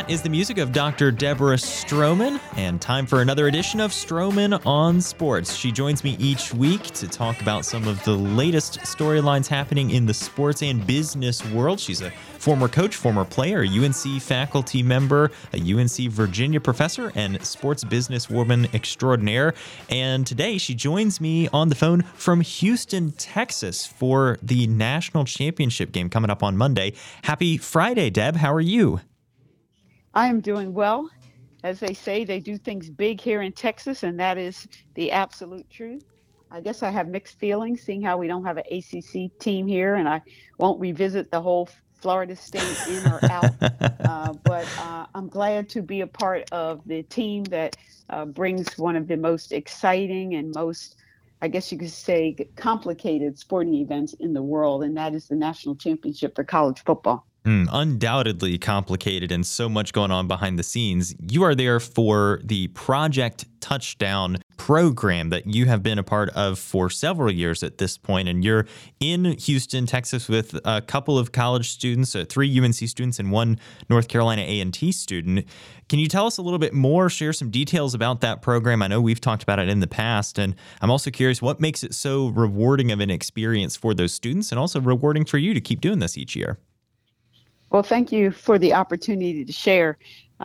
That is the music of Dr. Deborah Stroman, and time for another edition of Stroman on Sports. She joins me each week to talk about some of the latest storylines happening in the sports and business world. She's a former coach, former player, a UNC faculty member, a UNC Virginia professor, and sports businesswoman extraordinaire. And today she joins me on the phone from Houston, Texas for the national championship game coming up on Monday. Happy Friday, Deb. How are you? I am doing well. As they say, they do things big here in Texas, and that is the absolute truth. I guess I have mixed feelings seeing how we don't have an ACC team here, and I won't revisit the whole Florida State in or out. But I'm glad to be a part of the team that brings one of the most exciting and most, I guess you could say, complicated sporting events in the world, and that is the national championship for college football. Undoubtedly complicated and so much going on behind the scenes. You are there for the Project Touchdown program that you have been a part of for several years at this point, and you're in Houston, Texas with a couple of college students, 3 UNC students and 1 North Carolina A&T student. Can you tell us a little bit more, share some details about that program? I know we've talked about it in the past, and I'm also curious what makes it so rewarding of an experience for those students and also rewarding for you to keep doing this each year. Well, thank you for the opportunity to share.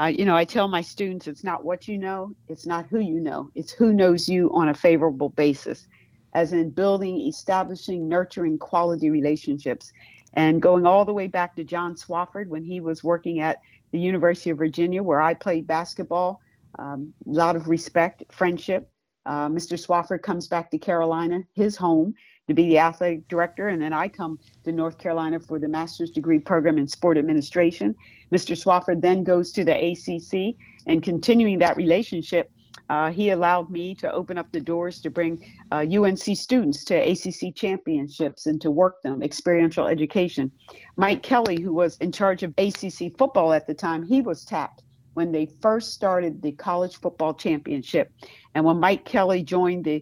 I tell my students, it's not what you know, it's not who you know, it's who knows you on a favorable basis, as in building, establishing, nurturing quality relationships. And going all the way back to John Swofford when he was working at the University of Virginia, where I played basketball, a lot of respect, friendship. Mr. Swofford comes back to Carolina, his home, to be the athletic director, and then I come to North Carolina for the master's degree program in sport administration. Mr. Swofford then goes to the ACC, and continuing that relationship, he allowed me to open up the doors to bring UNC students to ACC championships and to work them, experiential education. Mike Kelly, who was in charge of ACC football at the time, he was tapped when they first started the college football championship. And when Mike Kelly joined the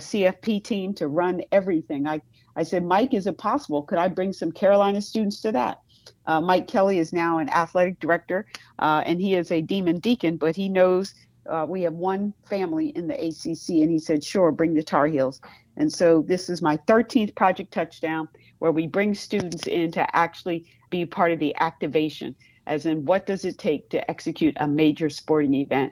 CFP team to run everything, I said, Mike, is it possible? Could I bring some Carolina students to that? Mike Kelly is now an athletic director, and he is a Demon Deacon, but he knows we have one family in the ACC, and he said, sure, bring the Tar Heels. And so this is my 13th Project Touchdown, where we bring students in to actually be part of the activation, as in what does it take to execute a major sporting event.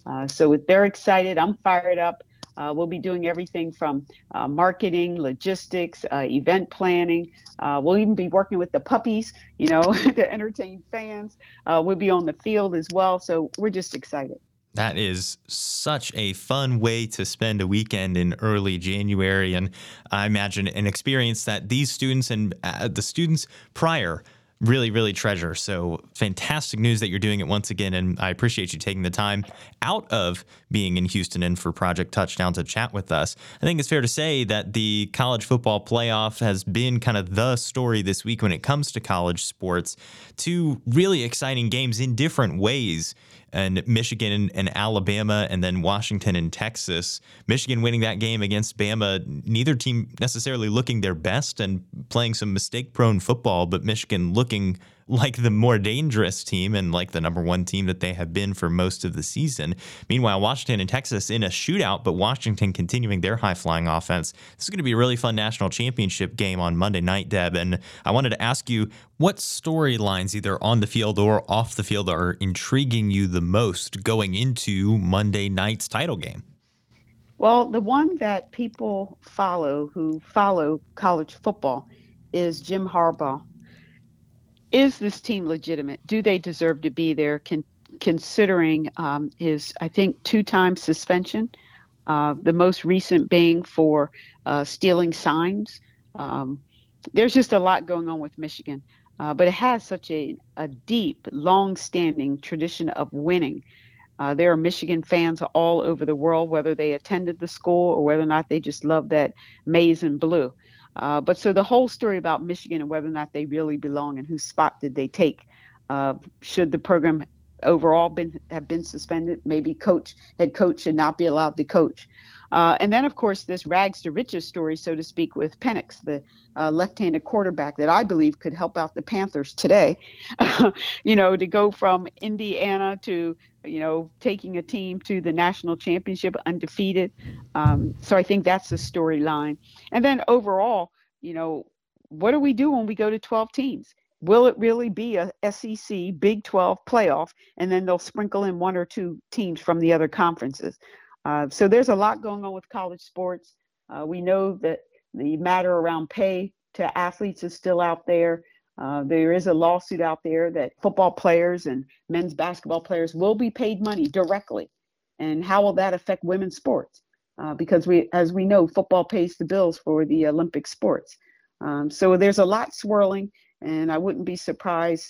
So they're excited. I'm fired up. We'll be doing everything from marketing, logistics, event planning. We'll even be working with the puppies, to entertain fans. We'll be on the field as well. So we're just excited. That is such a fun way to spend a weekend in early January. And I imagine an experience that these students and the students prior really, really treasure. So fantastic news that you're doing it once again. And I appreciate you taking the time out of being in Houston and for Project Touchdown to chat with us. I think it's fair to say that the college football playoff has been kind of the story this week when it comes to college sports. 2 really exciting games in different ways. And Michigan and Alabama, and then Washington and Texas. Michigan winning that game against Bama, neither team necessarily looking their best and playing some mistake-prone football, but Michigan looking like the more dangerous team and like the number 1 team that they have been for most of the season. Meanwhile, Washington and Texas in a shootout, but Washington continuing their high-flying offense. This is going to be a really fun national championship game on Monday night, Deb. And I wanted to ask you, what storylines, either on the field or off the field, are intriguing you the most going into Monday night's title game? Well, the one that people who follow college football is Jim Harbaugh. Is this team legitimate? Do they deserve to be there, considering his, I think, 2-time suspension, the most recent being for stealing signs? There's just a lot going on with Michigan, but it has such a deep, long-standing tradition of winning. There are Michigan fans all over the world, whether they attended the school or whether or not they just love that maize and blue. But so the whole story about Michigan and whether or not they really belong and whose spot did they take, should the program overall have been suspended. Maybe head coach should not be allowed to coach. And then, of course, this rags to riches story, so to speak, with Penix, the left-handed quarterback that I believe could help out the Panthers today. To go from Indiana to taking a team to the national championship undefeated. So I think that's the storyline. And then overall, what do we do when we go to 12 teams? Will it really be a SEC Big 12 playoff, and then they'll sprinkle in one or two teams from the other conferences? So there's a lot going on with college sports. We know that the matter around pay to athletes is still out there. There is a lawsuit out there that football players and men's basketball players will be paid money directly. And how will that affect women's sports? Because as we know, football pays the bills for the Olympic sports. So there's a lot swirling, and I wouldn't be surprised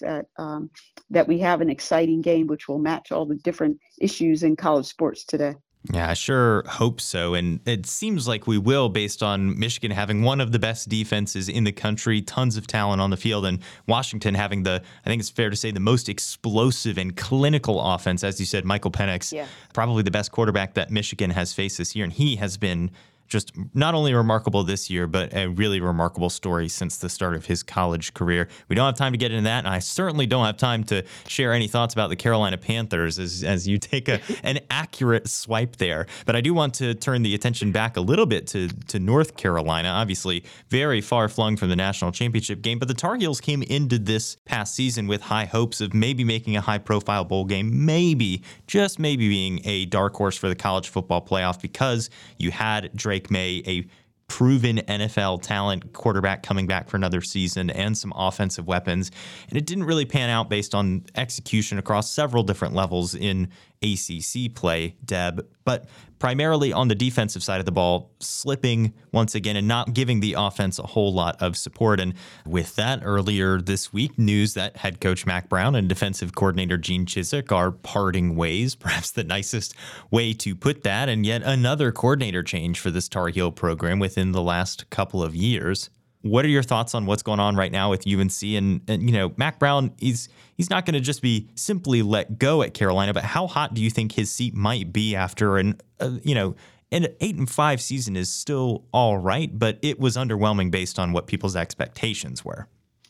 that we have an exciting game which will match all the different issues in college sports today. Yeah, I sure hope so. And it seems like we will, based on Michigan having one of the best defenses in the country, tons of talent on the field, and Washington having I think it's fair to say, the most explosive and clinical offense. As you said, Michael Penix, probably the best quarterback that Michigan has faced this year. And he has been just not only remarkable this year, but a really remarkable story since the start of his college career. We don't have time to get into that, and I certainly don't have time to share any thoughts about the Carolina Panthers as you take an accurate swipe there. But I do want to turn the attention back a little bit to North Carolina, obviously very far flung from the national championship game, but the Tar Heels came into this past season with high hopes of maybe making a high-profile bowl game, maybe, just maybe being a dark horse for the college football playoff, because you had Drake May, a proven NFL talent quarterback coming back for another season, and some offensive weapons. And it didn't really pan out based on execution across several different levels in ACC play, Deb, but primarily on the defensive side of the ball, slipping once again and not giving the offense a whole lot of support. And with that, earlier this week, news that head coach Mack Brown and defensive coordinator Gene Chizik are parting ways, perhaps the nicest way to put that, and yet another coordinator change for this Tar Heel program within the last couple of years. What are your thoughts on what's going on right now with UNC? And Mack Brown, he's not going to just be simply let go at Carolina, but how hot do you think his seat might be after an 8-5 season is still all right, but it was underwhelming based on what people's expectations were?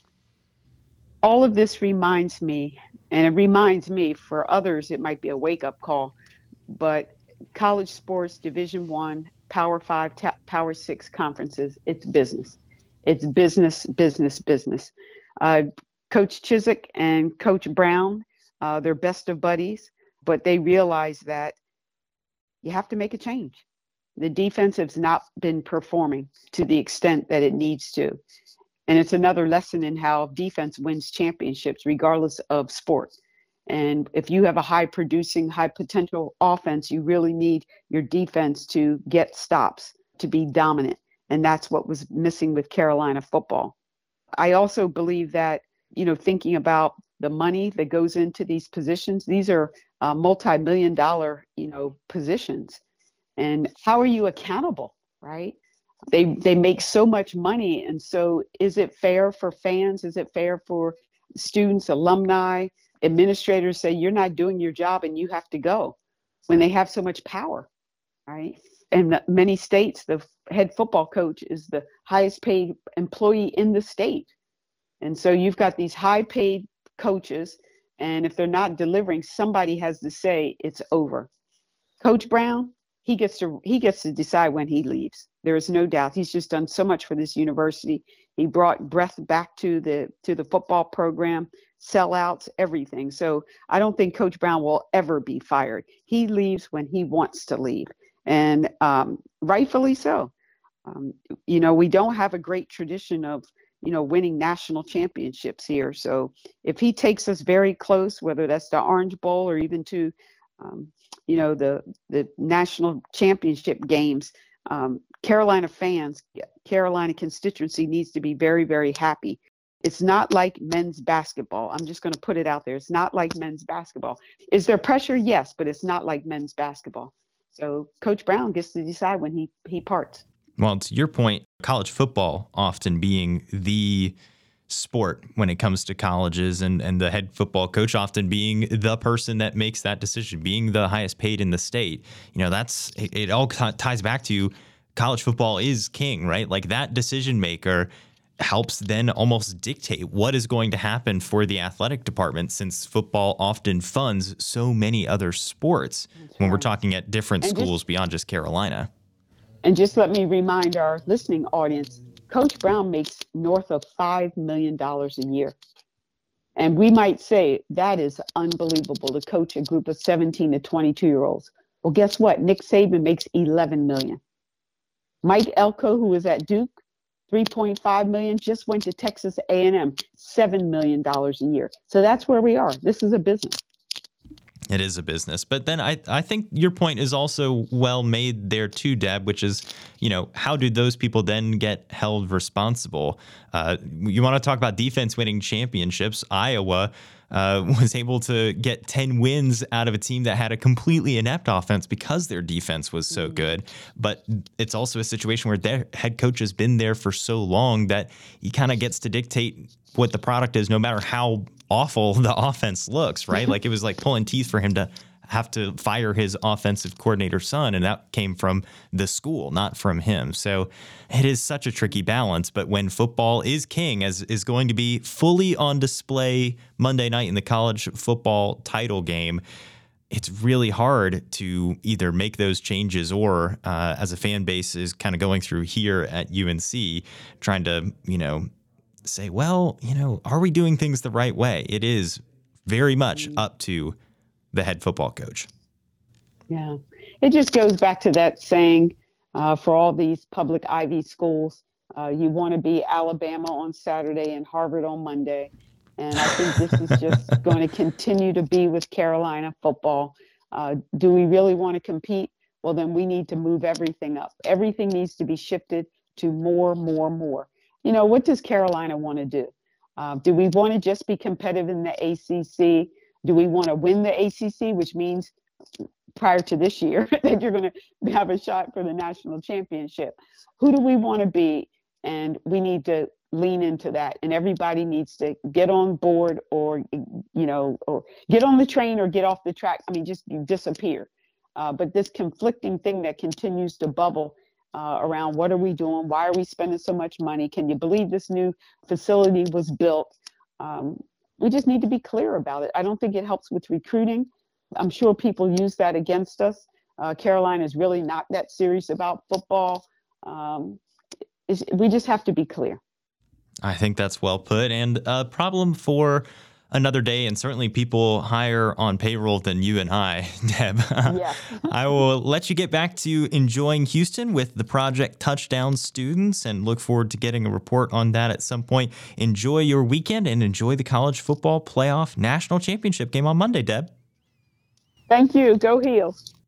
All of this reminds me, and it reminds me, for others it might be a wake-up call, but college sports, Division I, Power 5, Power 6 conferences, it's business. It's business, business, business. Coach Chizik and Coach Brown, they're best of buddies, but they realize that you have to make a change. The defense has not been performing to the extent that it needs to. And it's another lesson in how defense wins championships, regardless of sport. And if you have a high-producing, high-potential offense, you really need your defense to get stops, to be dominant. And that's what was missing with Carolina football. I also believe that, thinking about the money that goes into these positions, these are multi-million-dollar, positions. And how are you accountable, right? They make so much money. And so is it fair for fans? Is it fair for students, alumni, administrators say you're not doing your job and you have to go when they have so much power, right? In many states, the head football coach is the highest paid employee in the state. And so you've got these high paid coaches, and if they're not delivering, somebody has to say it's over. Coach Brown, he gets to decide when he leaves. There is no doubt. He's just done so much for this university. He brought breath back to the football program, sellouts, everything. So I don't think Coach Brown will ever be fired. He leaves when he wants to leave. And rightfully so. We don't have a great tradition of, winning national championships here. So if he takes us very close, whether that's the Orange Bowl or even to, the national championship games, Carolina fans, Carolina constituency needs to be very, very happy. It's not like men's basketball. I'm just going to put it out there. It's not like men's basketball. Is there pressure? Yes, but it's not like men's basketball. So Coach Brown gets to decide when he parts. Well, to your point, college football often being the sport when it comes to colleges, and the head football coach often being the person that makes that decision, being the highest paid in the state. It all ties back to college football is king, right? Like that decision maker helps then almost dictate what is going to happen for the athletic department, since football often funds so many other sports when we're talking at different schools beyond just Carolina. And just let me remind our listening audience, Coach Brown makes north of $5 million a year. And we might say that is unbelievable to coach a group of 17 to 22-year-olds. Well, guess what? Nick Saban makes $11 million. Mike Elko, who was at Duke, $3.5 million, just went to Texas A&M, $7 million a year. So that's where we are. This is a business. It is a business. But then I think your point is also well made there too, Deb, which is, how do those people then get held responsible? You want to talk about defense winning championships. Iowa was able to get 10 wins out of a team that had a completely inept offense because their defense was so good. But it's also a situation where their head coach has been there for so long that he kind of gets to dictate what the product is, no matter how awful the offense looks, right? Like it was like pulling teeth for him to have to fire his offensive coordinator's son, and that came from the school, not from him. So it is such a tricky balance. But when football is king, as is going to be fully on display Monday night in the college football title game, it's really hard to either make those changes or, as a fan base is kind of going through here at UNC, trying to, say, well, are we doing things the right way? It is very much up to the head football coach. Yeah, it just goes back to that saying for all these public Ivy schools, you want to be Alabama on Saturday and Harvard on Monday. And I think this is just going to continue to be with Carolina football. Do we really want to compete? Well, then we need to move everything up. Everything needs to be shifted to more. What does Carolina want to do? Do we want to just be competitive in the ACC? Do we want to win the ACC, which means prior to this year that you're going to have a shot for the national championship? Who do we want to be? And we need to lean into that. And everybody needs to get on board or get on the train or get off the track. I mean, just disappear. But this conflicting thing that continues to bubble around what are we doing? Why are we spending so much money? Can you believe this new facility was built? We just need to be clear about it. I don't think it helps with recruiting. I'm sure people use that against us. Carolina is really not that serious about football. We just have to be clear. I think that's well put, and a problem for another day, and certainly people higher on payroll than you and I, Deb. Yeah. I will let you get back to enjoying Houston with the Project Touchdown students and look forward to getting a report on that at some point. Enjoy your weekend and enjoy the college football playoff national championship game on Monday, Deb. Thank you. Go Heels.